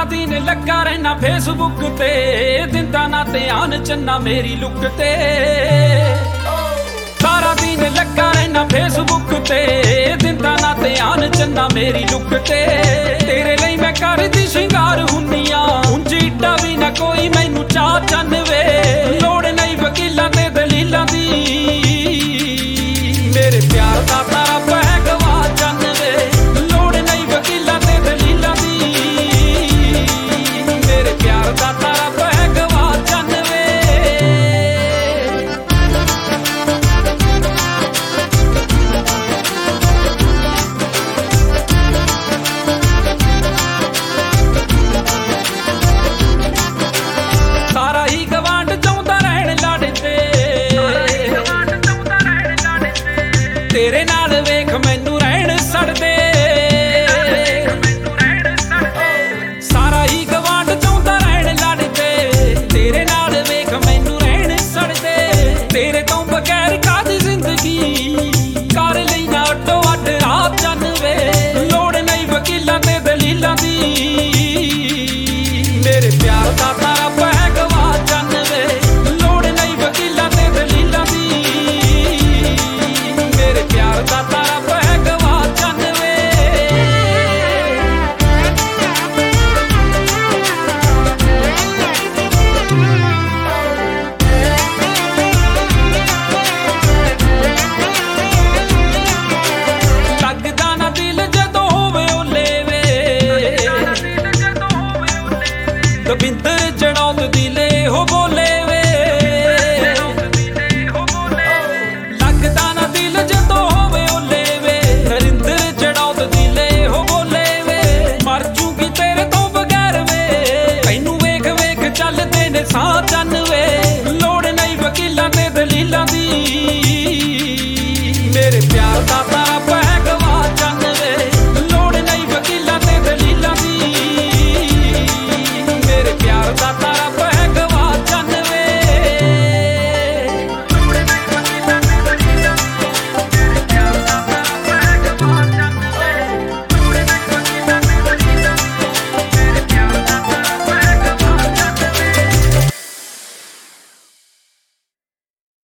दिन लगा रहना फेसबुक ते, दिंदा ना ध्यान चन्ना मेरी लुक ते। सारा दिन लगा रहना फेसबुक ते, दिंदा ना ध्यान चन्ना मेरी लुक ते। तेरे लिए मैं करदी शिंगार हुन्निया, ਉਂਝ ईटा भी ना कोई मैनू चाह चन्न वे। लोड़ नहीं वकीलां ते दलीलां दी, मेरे प्यार दा तारा पै गवा चन्न वे। लोड़ नहीं वकीलां ते दलीलां दी, मेरे प्यार दा तारा पै गवा चन्न वे। सारा ही गवांड चाहुंदा रहण लाड़े ते, तेरे नाल वेख मैनू रहण सड़दे। सारा ही गवांड चाहुंदा रहण लाड़े ते, तेरे नाल वेख मैनू रहण सड़दे। तेरे तो बगैर कादी जिंदगी, कर लैना अड्डो अड्ड रात चन्न वे। लोड़ नहीं वकीलां ते दलीलां दी, मेरे प्यार दा तारा पै गवा चन्न वे। लोड़ नहीं वकीलां ते दलीलां दी, मेरे प्यार दा तारा पै गवा चन्न वे। लगदा ना दिल जदों होवे ओले वे, दविंदर